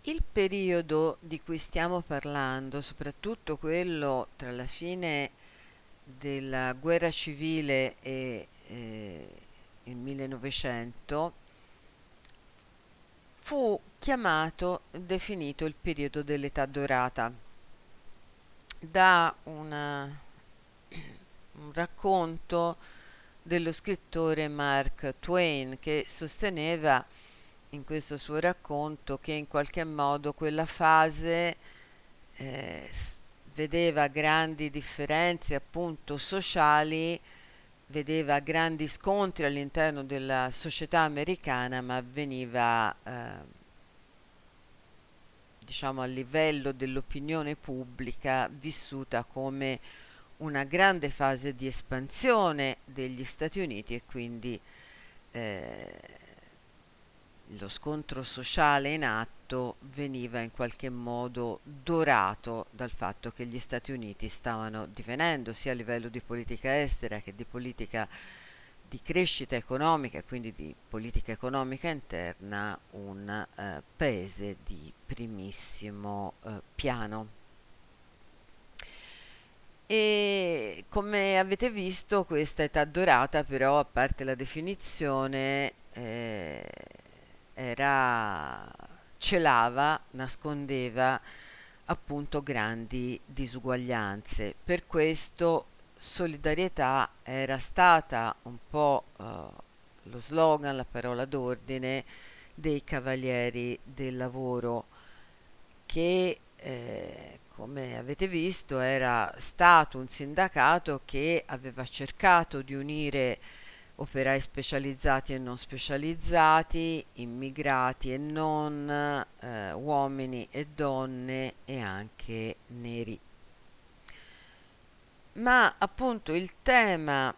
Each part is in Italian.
Il periodo di cui stiamo parlando, soprattutto quello tra la fine della guerra civile e il 1900, fu definito il periodo dell'età dorata da un racconto dello scrittore Mark Twain, che sosteneva in questo suo racconto che in qualche modo quella fase vedeva grandi differenze appunto sociali, vedeva grandi scontri all'interno della società americana, ma avveniva diciamo a livello dell'opinione pubblica vissuta come una grande fase di espansione degli Stati Uniti, e quindi eh, lo scontro sociale in atto veniva in qualche modo dorato dal fatto che gli Stati Uniti stavano divenendo, sia a livello di politica estera che di politica di crescita economica e quindi di politica economica interna, un paese di primissimo piano. E come avete visto, questa età dorata, però, a parte la definizione, era, celava, nascondeva appunto grandi disuguaglianze. Per questo solidarietà era stata un po' lo slogan, la parola d'ordine dei Cavalieri del Lavoro, che come avete visto era stato un sindacato che aveva cercato di unire operai specializzati e non specializzati, immigrati e non, uomini e donne e anche neri. Ma appunto il tema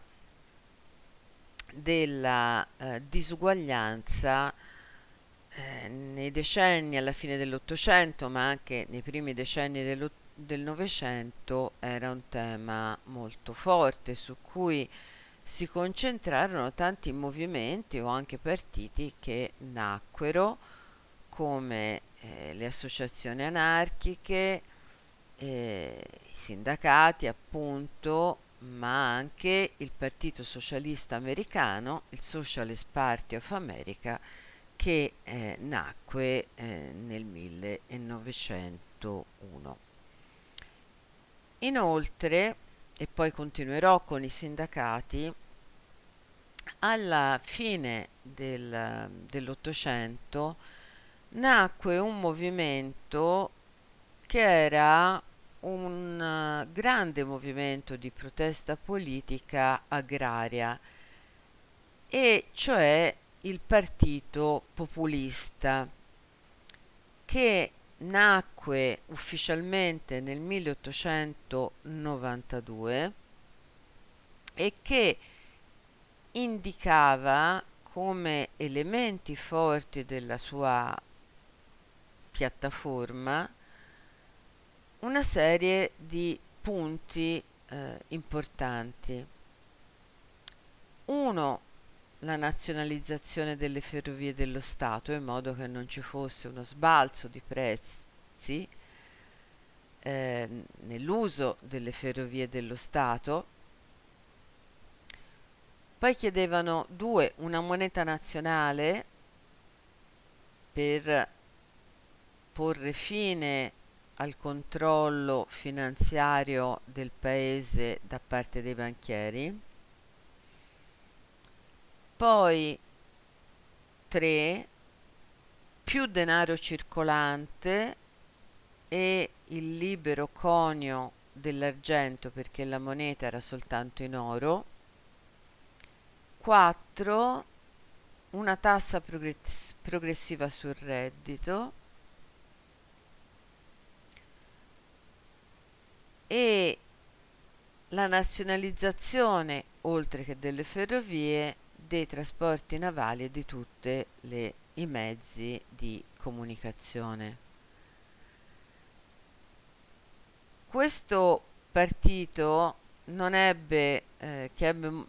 della disuguaglianza nei decenni alla fine dell'Ottocento, ma anche nei primi decenni del Novecento, era un tema molto forte su cui si concentrarono tanti movimenti o anche partiti che nacquero come le associazioni anarchiche, i sindacati appunto, ma anche il Partito Socialista Americano, il Socialist Party of America, che nacque nel 1901. Inoltre, e poi continuerò con i sindacati, alla fine dell'Ottocento nacque un movimento che era un grande movimento di protesta politica agraria, e cioè il Partito Populista, che nacque ufficialmente nel 1892 e che indicava come elementi forti della sua piattaforma una serie di punti importanti. Uno, la nazionalizzazione delle ferrovie dello Stato, in modo che non ci fosse uno sbalzo di prezzi nell'uso delle ferrovie dello Stato. Poi chiedevano, due, una moneta nazionale per porre fine al controllo finanziario del paese da parte dei banchieri. Poi 3, più denaro circolante e il libero conio dell'argento, perché la moneta era soltanto in oro. 4, una tassa progressiva sul reddito. E la nazionalizzazione, oltre che delle ferrovie, dei trasporti navali e di tutti i mezzi di comunicazione. Questo partito non ebbe, che ebbe un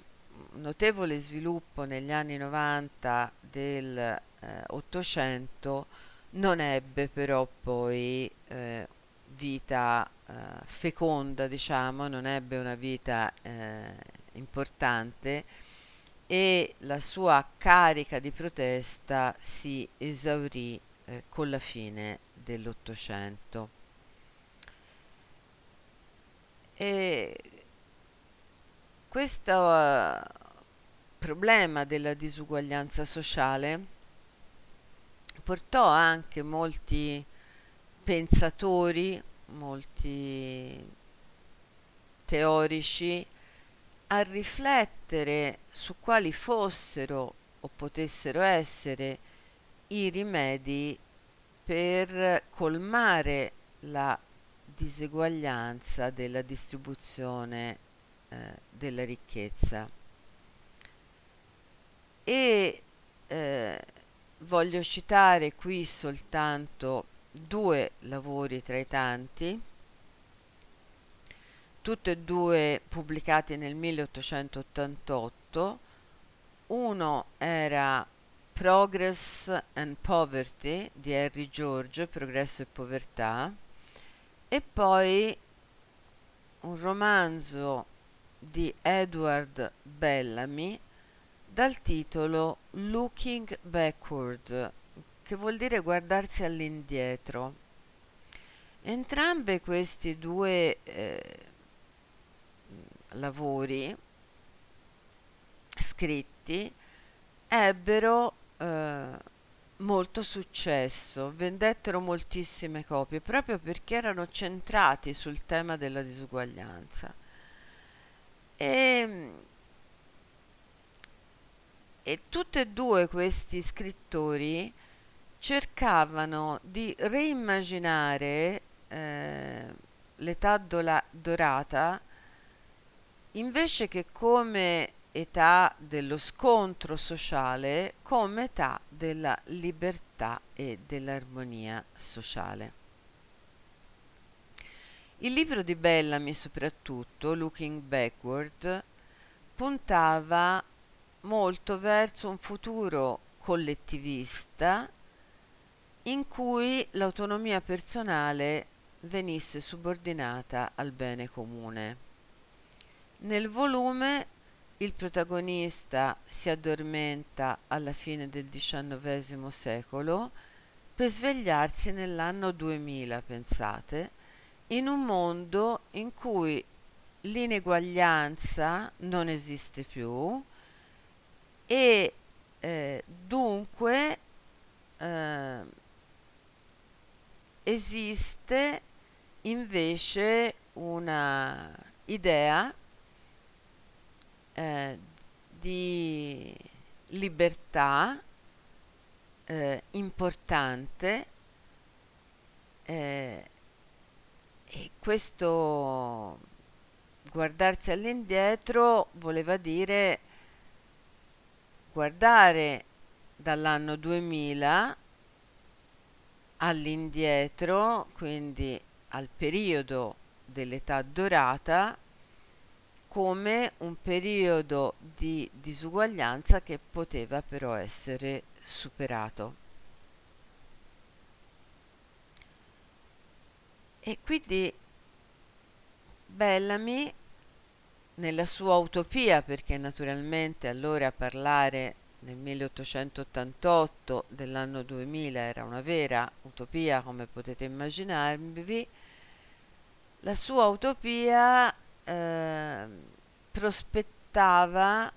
notevole sviluppo negli anni 90 del 800, Non ebbe però poi vita feconda, diciamo, non ebbe una vita importante e la sua carica di protesta si esaurì con la fine dell'Ottocento. E questo problema della disuguaglianza sociale portò anche molti pensatori, molti teorici a riflettere su quali fossero o potessero essere i rimedi per colmare la diseguaglianza della distribuzione della ricchezza. E voglio citare qui soltanto due lavori tra i tanti, tutti e due pubblicati nel 1888. Uno era Progress and Poverty di Henry George, Progresso e Povertà, e poi un romanzo di Edward Bellamy dal titolo Looking Backward, che vuol dire guardarsi all'indietro. Entrambi questi due lavori scritti ebbero molto successo, vendettero moltissime copie proprio perché erano centrati sul tema della disuguaglianza. E, e tutti e due questi scrittori cercavano di reimmaginare l'età dorata invece che come età dello scontro sociale, come età della libertà e dell'armonia sociale. Il libro di Bellamy, soprattutto, Looking Backward, puntava molto verso un futuro collettivista in cui l'autonomia personale venisse subordinata al bene comune. Nel volume il protagonista si addormenta alla fine del XIX secolo per svegliarsi nell'anno 2000, pensate, in un mondo in cui l'ineguaglianza non esiste più e dunque eh, esiste invece una idea eh, di libertà importante eh, e questo guardarsi all'indietro voleva dire guardare dall'anno 2000 all'indietro, quindi al periodo dell'età dorata, come un periodo di disuguaglianza che poteva però essere superato. E quindi Bellamy, nella sua utopia, perché naturalmente allora parlare nel 1888 dell'anno 2000 era una vera utopia, come potete immaginarvi, la sua utopia prospettava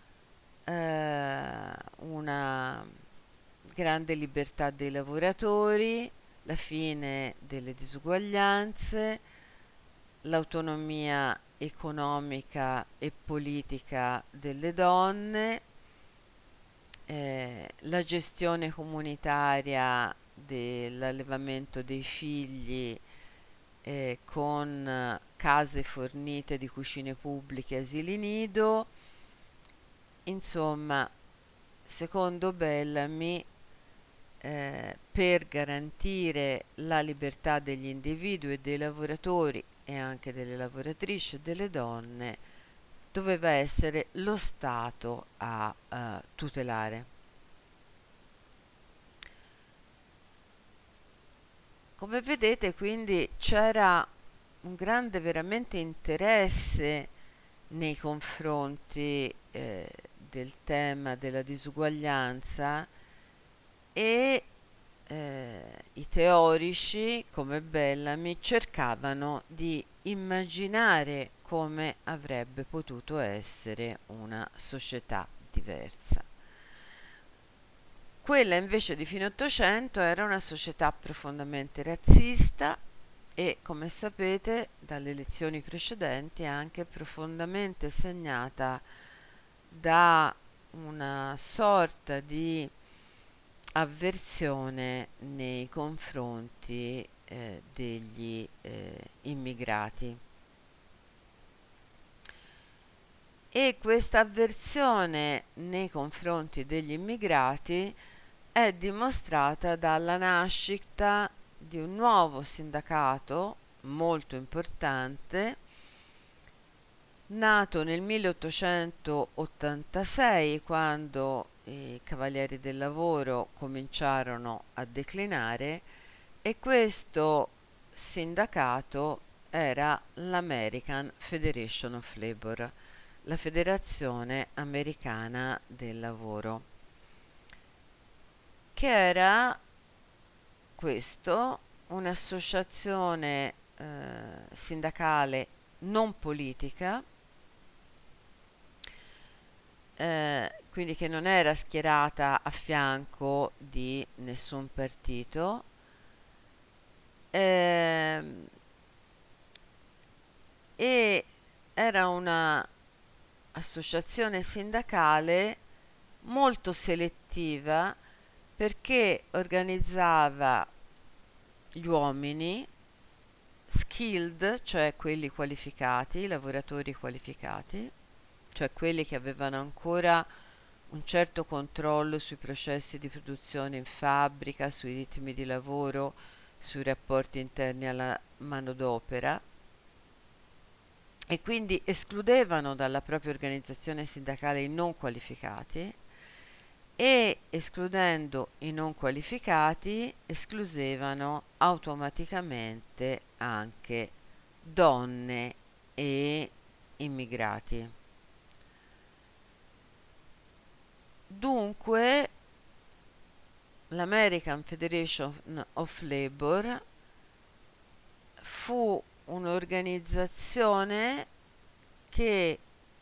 una grande libertà dei lavoratori, la fine delle disuguaglianze, l'autonomia economica e politica delle donne, la gestione comunitaria dell'allevamento dei figli con case fornite di cucine pubbliche e asili nido. Insomma, secondo Bellamy, per garantire la libertà degli individui e dei lavoratori e anche delle lavoratrici e delle donne, doveva essere lo Stato a tutelare. come vedete, quindi c'era un grande veramente interesse nei confronti del tema della disuguaglianza e i teorici come Bellamy cercavano di immaginare come avrebbe potuto essere una società diversa. Quella invece di fine Ottocento era una società profondamente razzista e, come sapete, dalle lezioni precedenti, anche profondamente segnata da una sorta di avversione nei confronti degli immigrati. E questa avversione nei confronti degli immigrati è dimostrata dalla nascita di un nuovo sindacato molto importante, nato nel 1886, quando i Cavalieri del Lavoro cominciarono a declinare, e questo sindacato era l'American Federation of Labor, la Federazione Americana del Lavoro, che era questo un'associazione sindacale non politica, quindi che non era schierata a fianco di nessun partito, e era una associazione sindacale molto selettiva, perché organizzava gli uomini skilled, cioè quelli qualificati, lavoratori qualificati, cioè quelli che avevano ancora un certo controllo sui processi di produzione in fabbrica, sui ritmi di lavoro, sui rapporti interni alla manodopera, e quindi escludevano dalla propria organizzazione sindacale i non qualificati, e escludendo i non qualificati escludevano automaticamente anche donne e immigrati. Dunque l'American Federation of Labor fu un'organizzazione che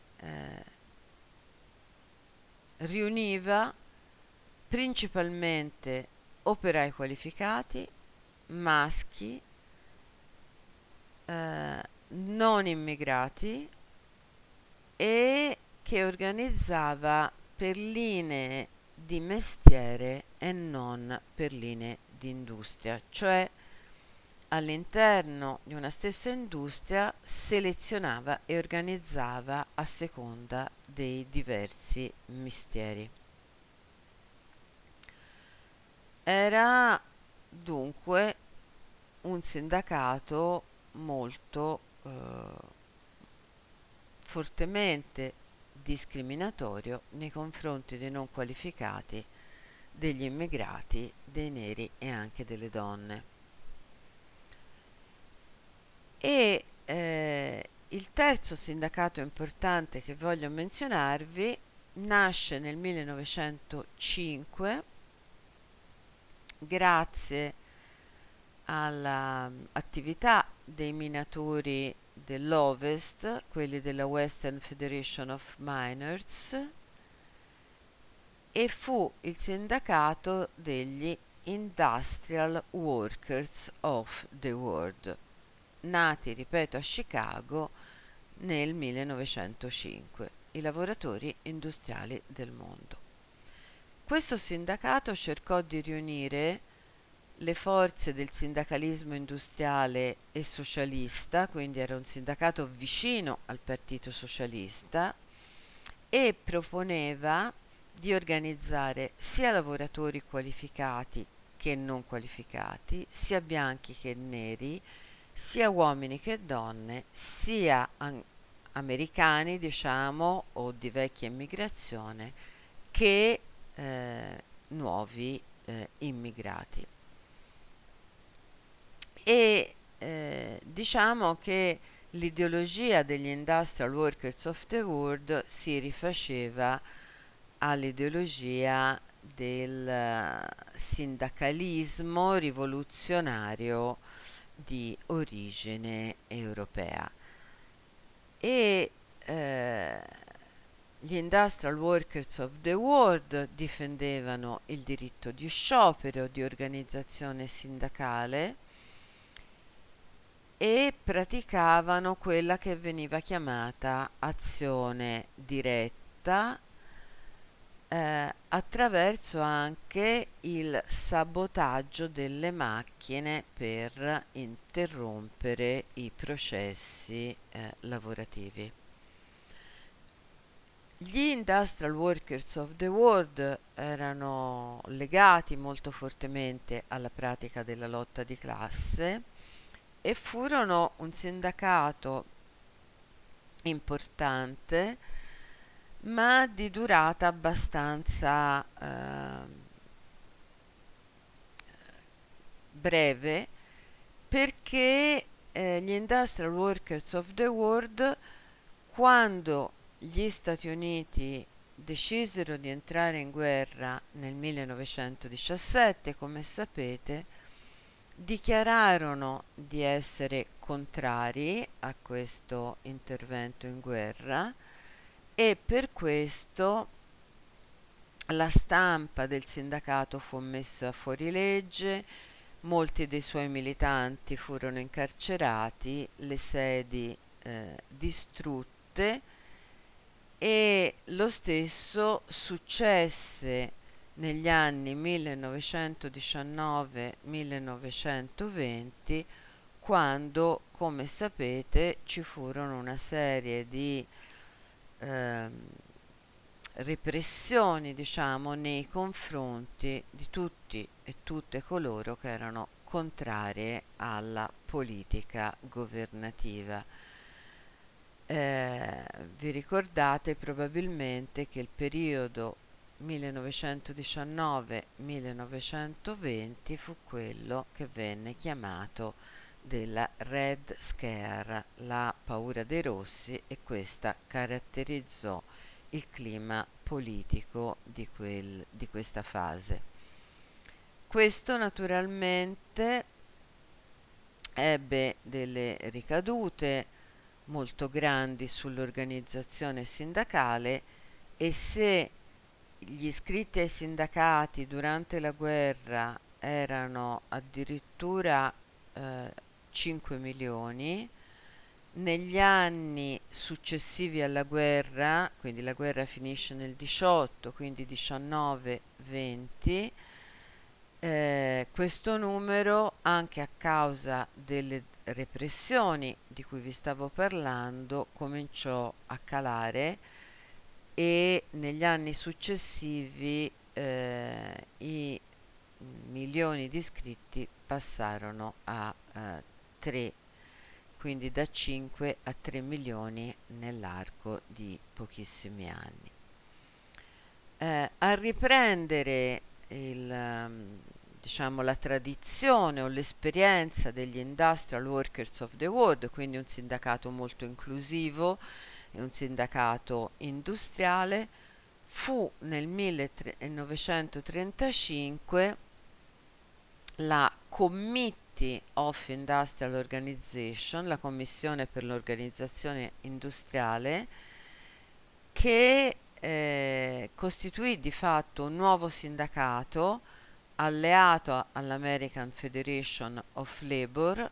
riuniva principalmente operai qualificati, maschi, non immigrati, e che organizzava per linee di mestiere e non per linee di industria, cioè all'interno di una stessa industria selezionava e organizzava a seconda dei diversi mestieri. Era dunque un sindacato molto fortemente discriminatorio nei confronti dei non qualificati, degli immigrati, dei neri e anche delle donne. E il terzo sindacato importante che voglio menzionarvi nasce nel 1905 grazie all'attività dei minatori dell'Ovest, quelli della Western Federation of Miners, e fu il sindacato degli Industrial Workers of the World, nati, ripeto, a Chicago nel 1905, i lavoratori industriali del mondo. Questo sindacato cercò di riunire le forze del sindacalismo industriale e socialista, quindi era un sindacato vicino al Partito Socialista, e proponeva di organizzare sia lavoratori qualificati che non qualificati, sia bianchi che neri, sia uomini che donne, sia americani, diciamo, o di vecchia immigrazione, che nuovi immigrati. e diciamo che l'ideologia degli Industrial Workers of the World si rifaceva all'ideologia del sindacalismo rivoluzionario di origine europea e gli Industrial Workers of the World difendevano il diritto di sciopero, di organizzazione sindacale e praticavano quella che veniva chiamata azione diretta attraverso anche il sabotaggio delle macchine per interrompere i processi lavorativi. Gli Industrial Workers of the World erano legati molto fortemente alla pratica della lotta di classe e furono un sindacato importante, ma di durata abbastanza breve, perché gli Industrial Workers of the World, quando gli Stati Uniti decisero di entrare in guerra nel 1917, come sapete, dichiararono di essere contrari a questo intervento in guerra e per questo la stampa del sindacato fu messa fuori legge, molti dei suoi militanti furono incarcerati, le sedi distrutte e lo stesso successe negli anni 1919-1920, quando, come sapete, ci furono una serie di repressioni, diciamo, nei confronti di tutti e tutte coloro che erano contrarie alla politica governativa. Vi ricordate probabilmente che il periodo 1919-1920 fu quello che venne chiamato della Red Scare, la paura dei rossi, e questa caratterizzò il clima politico di questa fase. Questo naturalmente ebbe delle ricadute molto grandi sull'organizzazione sindacale e se gli iscritti ai sindacati durante la guerra erano addirittura 5 milioni, negli anni successivi alla guerra, quindi la guerra finisce nel 18, quindi 19-20, questo numero, anche a causa delle repressioni di cui vi stavo parlando, cominciò a calare e negli anni successivi i milioni di iscritti passarono a 3, quindi da 5 a 3 milioni nell'arco di pochissimi anni. A riprendere diciamo, la tradizione o l'esperienza degli Industrial Workers of the World, quindi un sindacato molto inclusivo e un sindacato industriale, fu nel 1935 la Committee of Industrial Organization, la Commissione per l'Organizzazione Industriale, che costituì di fatto un nuovo sindacato alleato all'American Federation of Labor,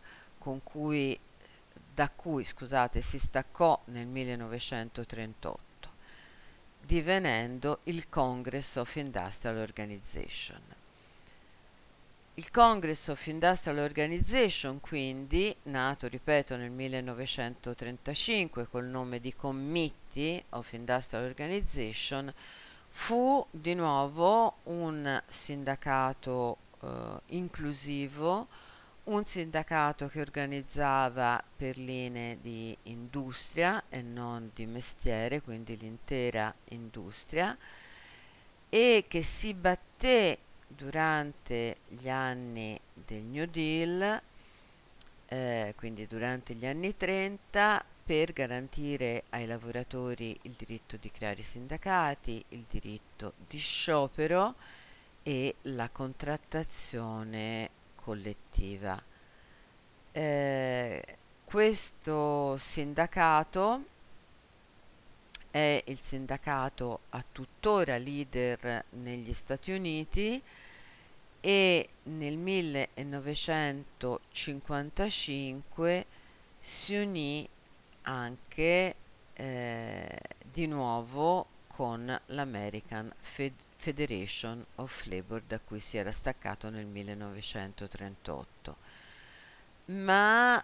da cui si staccò nel 1938, divenendo il Congress of Industrial Organization. Il Congress of Industrial Organization, quindi, nato, ripeto, nel 1935 col nome di Committee of Industrial Organization, fu di nuovo un sindacato inclusivo, un sindacato che organizzava per linee di industria e non di mestiere, quindi l'intera industria, e che si batté durante gli anni del New Deal quindi durante gli anni 30, per garantire ai lavoratori il diritto di creare sindacati, il diritto di sciopero e la contrattazione collettiva. Questo sindacato è il sindacato a tuttora leader negli Stati Uniti e nel 1955 si unì anche di nuovo con l'American Federation of Labor, da cui si era staccato nel 1938. Ma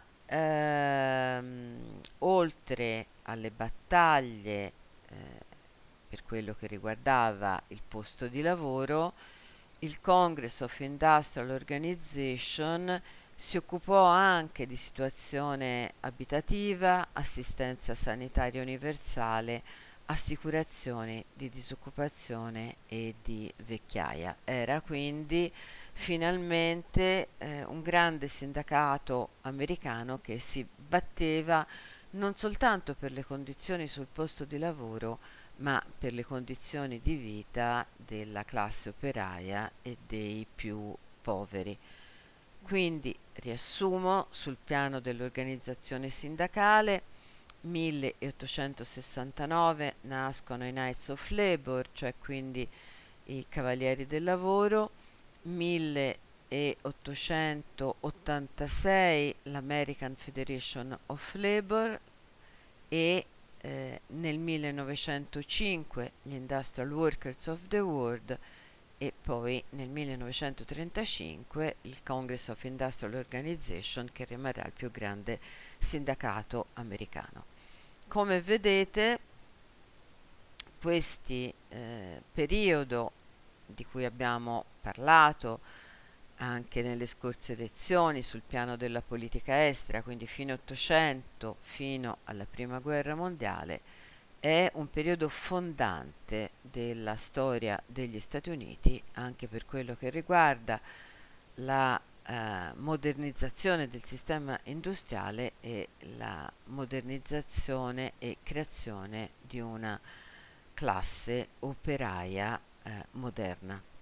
oltre alle battaglie per quello che riguardava il posto di lavoro, il Congress of Industrial Organization si occupò anche di situazione abitativa, assistenza sanitaria universale, assicurazioni di disoccupazione e di vecchiaia. Era quindi finalmente un grande sindacato americano che si batteva non soltanto per le condizioni sul posto di lavoro, ma per le condizioni di vita della classe operaia e dei più poveri. Quindi, riassumo, sul piano dell'organizzazione sindacale, 1869 nascono i Knights of Labor, cioè quindi i Cavalieri del Lavoro, 1886 l'American Federation of Labor e nel 1905 gli Industrial Workers of the World e poi nel 1935 il Congress of Industrial Organization, che rimarrà il più grande sindacato americano. Come vedete, questi periodo di cui abbiamo parlato anche nelle scorse lezioni sul piano della politica estera, quindi fine 800 fino alla Prima Guerra Mondiale, è un periodo fondante della storia degli Stati Uniti, anche per quello che riguarda la modernizzazione del sistema industriale e la modernizzazione e creazione di una classe operaia moderna.